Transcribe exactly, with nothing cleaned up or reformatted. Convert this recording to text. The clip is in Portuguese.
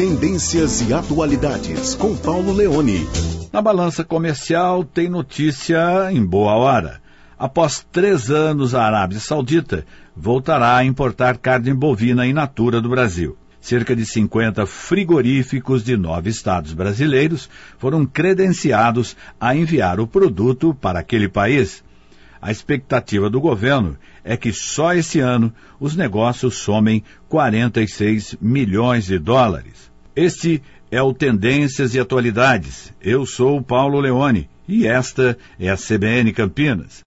Tendências e atualidades com Paulo Leone. Na balança comercial tem notícia em boa hora. Após três anos, a Arábia Saudita voltará a importar carne bovina in natura do Brasil. Cerca de cinquenta frigoríficos de nove estados brasileiros foram credenciados a enviar o produto para aquele país. A expectativa do governo é que só esse ano os negócios somem quarenta e seis milhões de dólares. Este é o Tendências e Atualidades. Eu sou o Paulo Leone e esta é a C B N Campinas.